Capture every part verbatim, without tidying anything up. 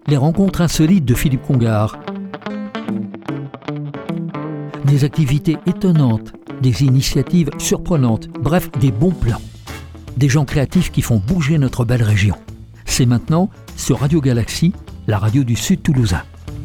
les rencontres insolites de Philippe Congar. Des activités étonnantes, des initiatives surprenantes, bref, des bons plans. Des gens créatifs qui font bouger notre belle région. C'est maintenant sur Radio Galaxie, la radio du Sud toulousain.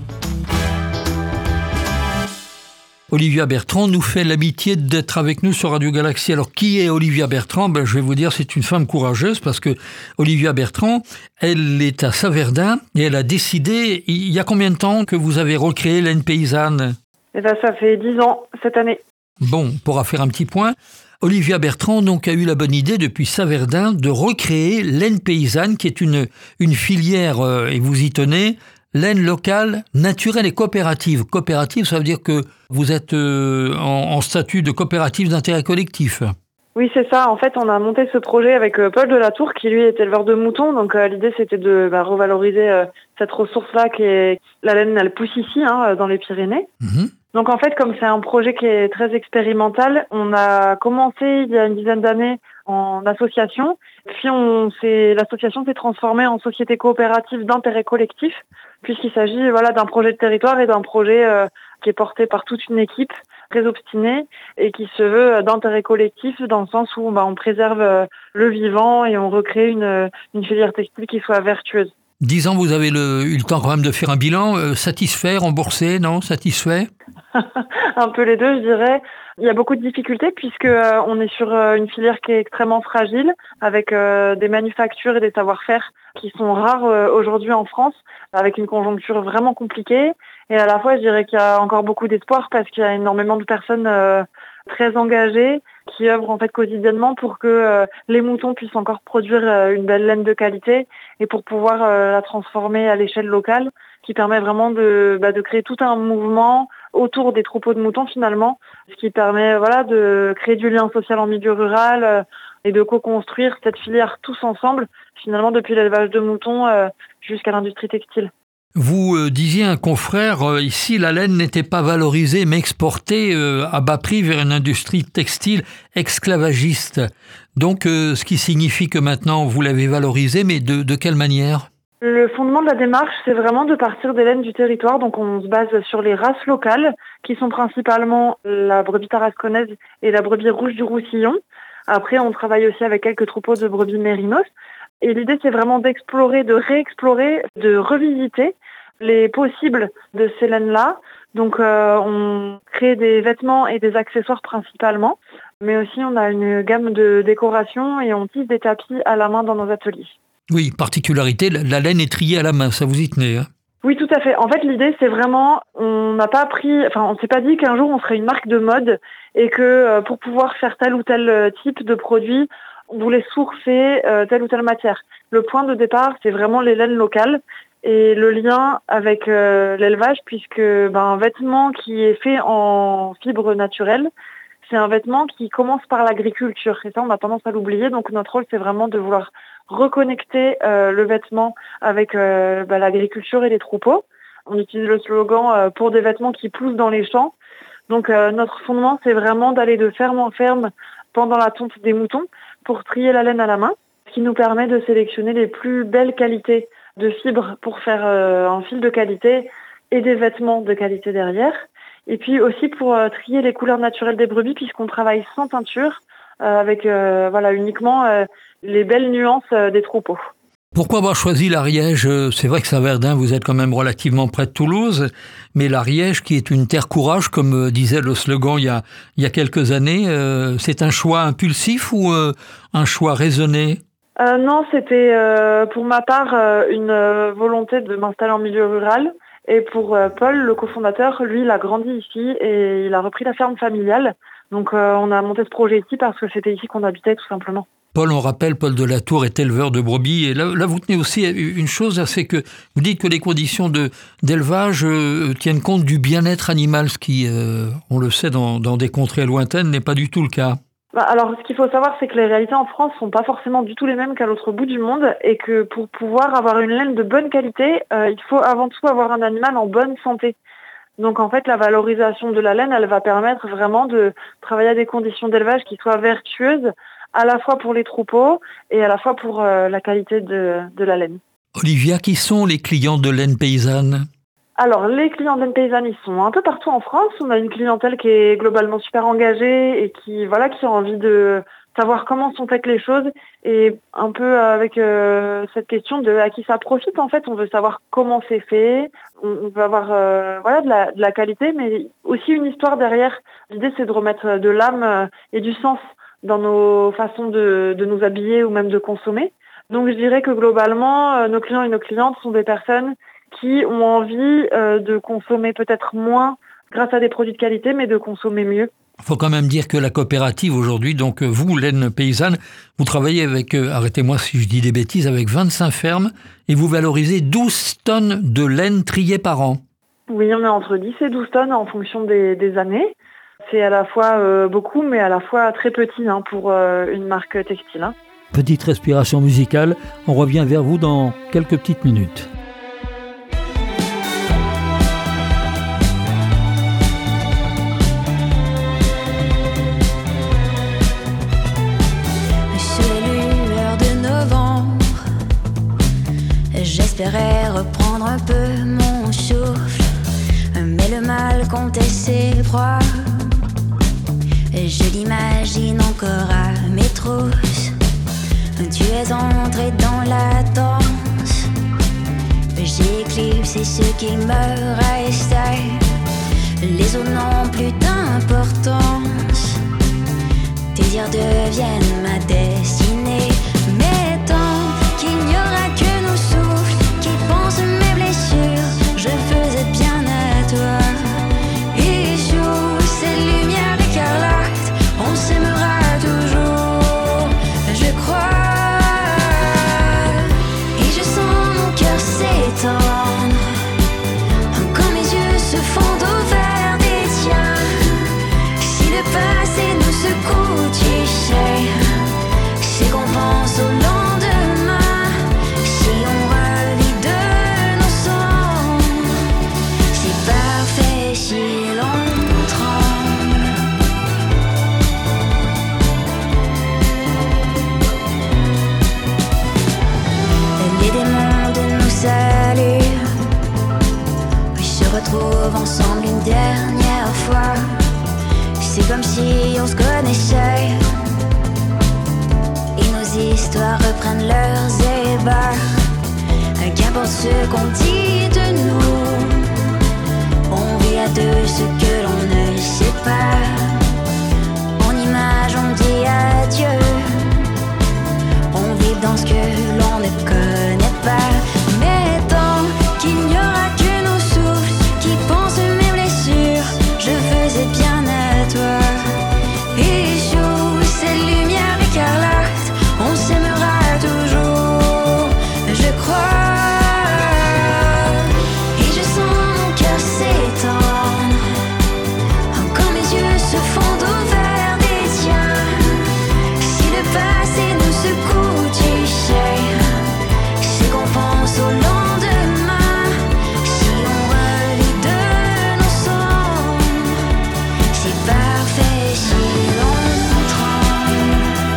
Olivia Bertrand nous fait l'amitié d'être avec nous sur Radio Galaxie. Alors, qui est Olivia Bertrand ? Ben, je vais vous dire, c'est une femme courageuse parce que Olivia Bertrand, elle est à Saverdun et elle a décidé, il y a combien de temps que vous avez recréé Laine Paysanne ? Eh ben, ça fait dix ans cette année. Bon, on pourra faire un petit point. Olivia Bertrand donc, a eu la bonne idée depuis Saverdun de recréer Laine Paysanne, qui est une, une filière, euh, et vous y tenez, laine locale, naturelle et coopérative. Coopérative, ça veut dire que vous êtes euh, en, en statut de coopérative d'intérêt collectif. Oui, c'est ça. En fait, on a monté ce projet avec euh, Paul Delatour, qui lui est éleveur de moutons. Donc, euh, l'idée, c'était de bah, revaloriser euh, cette ressource-là, qui est la laine, elle pousse ici, hein, dans les Pyrénées. Mmh. Donc, en fait, comme c'est un projet qui est très expérimental, on a commencé il y a une dizaine d'années en association. Puis, on s'est, l'association s'est transformée en société coopérative d'intérêt collectif, puisqu'il s'agit voilà, d'un projet de territoire et d'un projet euh, qui est porté par toute une équipe très obstinée et qui se veut d'intérêt collectif dans le sens où bah, on préserve euh, le vivant et on recrée une, une filière textile qui soit vertueuse. Dix ans, vous avez le, eu le temps quand même de faire un bilan. Euh, satisfait, remboursé, non ? Satisfait ? Un peu les deux, je dirais. Il y a beaucoup de difficultés puisque euh, on est sur euh, une filière qui est extrêmement fragile, avec euh, des manufactures et des savoir-faire qui sont rares euh, aujourd'hui en France, avec une conjoncture vraiment compliquée. Et à la fois, je dirais qu'il y a encore beaucoup d'espoir parce qu'il y a énormément de personnes euh, très engagées qui œuvrent en fait quotidiennement pour que euh, les moutons puissent encore produire euh, une belle laine de qualité et pour pouvoir euh, la transformer à l'échelle locale, qui permet vraiment de, bah, de créer tout un mouvement autour des troupeaux de moutons finalement, ce qui permet voilà de créer du lien social en milieu rural euh, et de co-construire cette filière tous ensemble, finalement depuis l'élevage de moutons euh, jusqu'à l'industrie textile. Vous euh, disiez à un confrère, euh, ici la laine n'était pas valorisée mais exportée euh, à bas prix vers une industrie textile esclavagiste. Donc euh, ce qui signifie que maintenant vous l'avez valorisée, mais de, de quelle manière ? Le fondement de la démarche, c'est vraiment de partir des laines du territoire. Donc on se base sur les races locales, qui sont principalement la brebis tarasconnaise et la brebis rouge du Roussillon. Après, on travaille aussi avec quelques troupeaux de brebis mérinos. Et l'idée, c'est vraiment d'explorer, de réexplorer, de revisiter les possibles de ces laines-là. Donc euh, on crée des vêtements et des accessoires principalement, mais aussi on a une gamme de décorations et on tisse des tapis à la main dans nos ateliers. Oui, particularité, la laine est triée à la main, ça vous y tenez, hein ? Oui, tout à fait. En fait, l'idée, c'est vraiment, on n'a pas pris, enfin, on s'est pas dit qu'un jour on serait une marque de mode et que euh, pour pouvoir faire tel ou tel type de produit, on voulait sourcer euh, telle ou telle matière. Le point de départ, c'est vraiment les laines locales et le lien avec euh, l'élevage, puisque ben, un vêtement qui est fait en fibres naturelles, c'est un vêtement qui commence par l'agriculture. Et ça, on a tendance à l'oublier. Donc, notre rôle, c'est vraiment de vouloir reconnecter euh, le vêtement avec euh, bah, l'agriculture et les troupeaux. On utilise le slogan euh, pour des vêtements qui poussent dans les champs. Donc, euh, notre fondement, c'est vraiment d'aller de ferme en ferme pendant la tonte des moutons pour trier la laine à la main, ce qui nous permet de sélectionner les plus belles qualités de fibres pour faire euh, un fil de qualité et des vêtements de qualité derrière. Et puis aussi pour euh, trier les couleurs naturelles des brebis, puisqu'on travaille sans teinture, euh, avec euh, voilà uniquement euh, les belles nuances euh, des troupeaux. Pourquoi avoir choisi l'Ariège ? C'est vrai que Saverdun, vous êtes quand même relativement près de Toulouse, mais l'Ariège, qui est une terre courage, comme disait le slogan il y a, il y a quelques années, euh, c'est un choix impulsif ou euh, un choix raisonné ? euh, Non, c'était euh, pour ma part euh, une euh, volonté de m'installer en milieu rural. Et pour euh, Paul, le cofondateur, lui, il a grandi ici et il a repris la ferme familiale. Donc euh, on a monté ce projet ici parce que c'était ici qu'on habitait tout simplement. Paul, on rappelle, Paul Delatour est éleveur de brebis. Et là, là, vous tenez aussi une chose, c'est que vous dites que les conditions de, d'élevage euh, tiennent compte du bien-être animal, ce qui, euh, on le sait, dans, dans des contrées lointaines, n'est pas du tout le cas. Bah, alors, ce qu'il faut savoir, c'est que les réalités en France sont pas forcément du tout les mêmes qu'à l'autre bout du monde et que pour pouvoir avoir une laine de bonne qualité, euh, il faut avant tout avoir un animal en bonne santé. Donc en fait, la valorisation de la laine, elle va permettre vraiment de travailler à des conditions d'élevage qui soient vertueuses, à la fois pour les troupeaux et à la fois pour euh, la qualité de, de la laine. Olivia, qui sont les clients de laine paysanne? Alors, les clients de laine paysanne, ils sont un peu partout en France. On a une clientèle qui est globalement super engagée et qui, voilà, qui a envie de savoir comment sont faites les choses, et un peu avec euh, cette question de à qui ça profite. En fait, on veut savoir comment c'est fait. On, on veut avoir euh, voilà de la, de la qualité, mais aussi une histoire derrière. L'idée, c'est de remettre de l'âme euh, et du sens dans nos façons de, de nous habiller ou même de consommer. Donc, je dirais que globalement, euh, nos clients et nos clientes sont des personnes qui ont envie euh, de consommer peut-être moins grâce à des produits de qualité, mais de consommer mieux. Il faut quand même dire que la coopérative aujourd'hui, donc vous, laine paysanne, vous travaillez avec, euh, arrêtez-moi si je dis des bêtises, avec vingt-cinq fermes et vous valorisez douze tonnes de laine triée par an. Oui, on est entre dix et douze tonnes en fonction des, des années. C'est à la fois euh, beaucoup, mais à la fois très petit hein, pour euh, une marque textile. Hein. Petite respiration musicale, on revient vers vous dans quelques petites minutes. J'espérais reprendre un peu mon souffle, mais le mal comptait ses proies. Je l'imagine encore à mes trousses. Tu es entré dans la danse. J'ai éclipsé ce qui me restait. Les eaux n'ont plus d'importance. Tes dires deviennent ma destinée. Mais tant qu'il n'y aura que nos souffles qui pensent mes blessures, je faisais bien à toi. Et sous ces lumières écarlates, on s'aimera toujours, je crois. Et je sens mon cœur s'étendre quand mes yeux se font au vert des tiens. Si le passé nous secoue, tu sais, c'est qu'on pense au lendemain. Si on revit de nos cendres, c'est parfait si l'on tremble. Les démons de nous saluent, puis se retrouvent ensemble une dernière fois. C'est comme si on se connaissait et nos histoires reprennent leurs ébats. Qu'importe ce qu'on dit de nous, on vit à deux ce que l'on ne sait pas. En image on dit adieu, on vit dans ce que l'on ne connaît pas. Mais tant qu'il n'y aura que nos souffles qui pensent mes blessures, je faisais bien à toi. Et sous ces lumières écarlates, on s'aimera toujours, je crois. Et je sens mon cœur s'étendre quand mes yeux se font au vert des tiens. Si le passé nous secoue, tu sais, c'est qu'on pense au lendemain. Si on revit de nos cendres, c'est parfait si l'on tremble.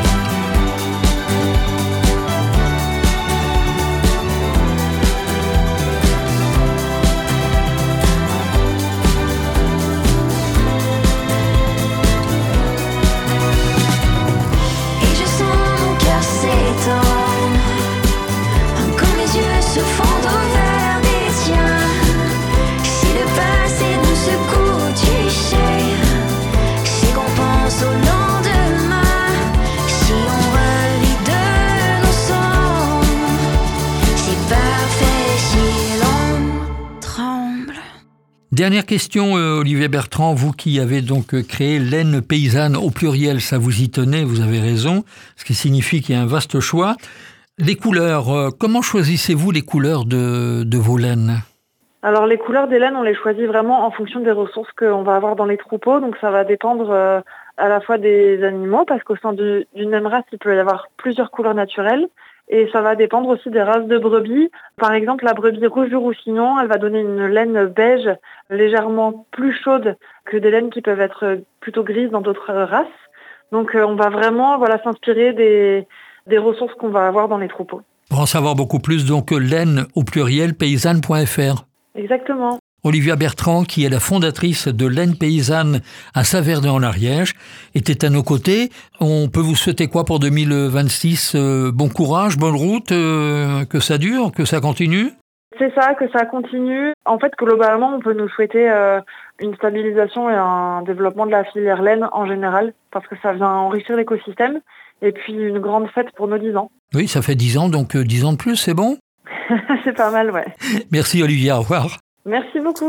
Et je sens mon cœur s'étendre quand mes yeux se font au vert des tiens. Si le passé nous secoue, tu sais, c'est qu'on pense au lendemain. Si on revit de nos cendres, c'est parfait si l'on tremble. Dernière question, euh, Olivier Bertrand, vous qui avez donc euh, créé laine paysanne au pluriel, ça vous y tenez, vous avez raison, ce qui signifie qu'il y a un vaste choix. Les couleurs, euh, comment choisissez-vous les couleurs de, de vos laines? Alors les couleurs des laines, on les choisit vraiment en fonction des ressources qu'on va avoir dans les troupeaux. Donc ça va dépendre euh, à la fois des animaux, parce qu'au sein de- d'une même race, il peut y avoir plusieurs couleurs naturelles. Et ça va dépendre aussi des races de brebis. Par exemple, la brebis rouge du Roussillon, elle va donner une laine beige légèrement plus chaude que des laines qui peuvent être plutôt grises dans d'autres races. Donc euh, on va vraiment voilà, s'inspirer des, des ressources qu'on va avoir dans les troupeaux. Pour en savoir beaucoup plus, donc laine au pluriel paysanne point f r. Exactement. Olivia Bertrand, qui est la fondatrice de Laine Paysanne à Saverdin en Ariège, était à nos côtés. On peut vous souhaiter quoi pour deux mille vingt-six? euh, Bon courage, bonne route, euh, que ça dure, que ça continue? C'est ça, que ça continue. En fait, globalement, on peut nous souhaiter euh, une stabilisation et un développement de la filière laine en général, parce que ça vient enrichir l'écosystème, et puis une grande fête pour nos dix ans. Oui, ça fait dix ans, donc euh, dix ans de plus, c'est bon? C'est pas mal, ouais. Merci Olivia, au revoir. Merci beaucoup.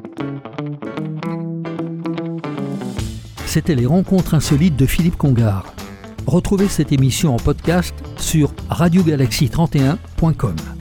C'était les rencontres insolites de Philippe Congar. Retrouvez cette émission en podcast sur radio galaxie trente et un point com.